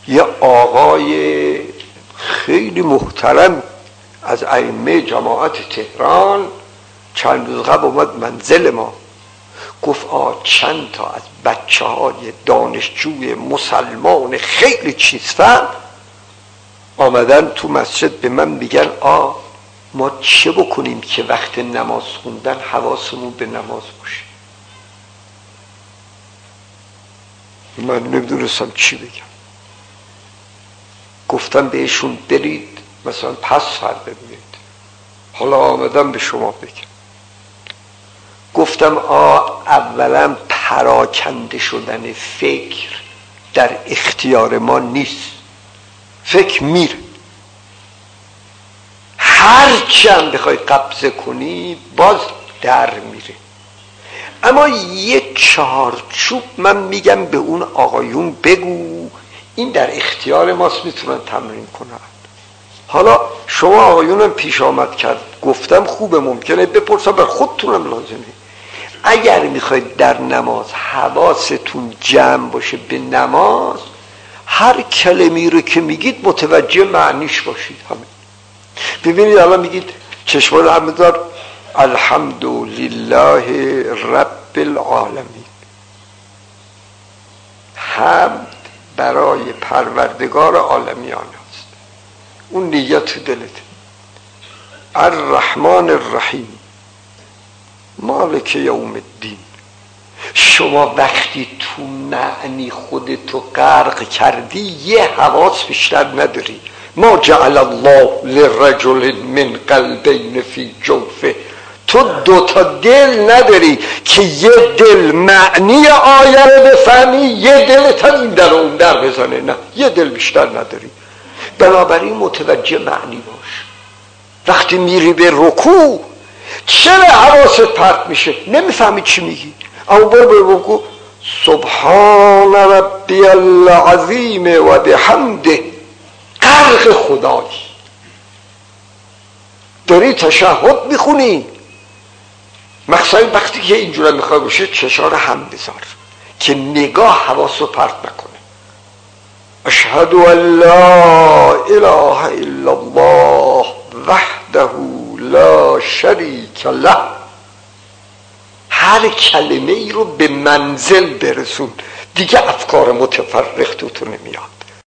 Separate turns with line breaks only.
یه آقای خیلی محترم از ائمه جماعت تهران چند روز قبل اومد منزل ما، گفت چند تا از بچه های دانشجوی مسلمان خیلی چیزفهم آمدن تو مسجد به من میگن ما چه بکنیم که وقت نماز خوندن حواسمون به نماز باشه. من نمیدونستم چی بگم. گفتم بهشون برید مثلا پس فردا بیایید. حالا آمدم به شما بگم. گفتم اولا پراکنده شدن فکر در اختیار ما نیست. فکر میره، هرچی هم بخوای قبضه کنی باز در میره. اما یه چارچوب من میگم به اون آقایون بگو این در اختیار ماست، میتونن تمرین کنن. حالا شما آقایونم پیش آمد کرد گفتم خوبه، ممکنه بپرسم بر خودتونم لازمه. اگر میخواید در نماز حواستون جمع باشه به نماز، هر کلمه‌ای رو که میگید متوجه معنیش باشید. همین ببینید الان میگید چشمان همه دار الحمدلله رب العالمین، حمد برای پروردگار عالمیان است. اون نیت تو دلت. الرحمن الرحیم مالک یوم الدین. شما وقتی تو معنی خودتو غرق کردی یه حواس بیشتر نداری. ما جعل الله للرجل من قلبین فی جوفه. تو دوتا دل نداری که یه دل معنی آیه رو بفهمی، یه دلت هم این در اون در بزنه. نه، یه دل بیشتر نداری. بنابراین متوجه معنی باش. وقتی میری به رکوع چرا حواست پرت میشه؟ نمیفهمی چی میگی، اما برو به رکوع سبحان ربی العظیم و بحمده، غرق خدایی. داری تشهد میخونی، مخصوصا وقتی که اینجوره میخوای باشه چشار هم بذار که نگاه حواس رو پرت نکنه. اشهد ان لا اله الا الله وحده لا شریک له. هر کلمه ای رو به منزل برسون، دیگه افکار متفرق تو نمیاد.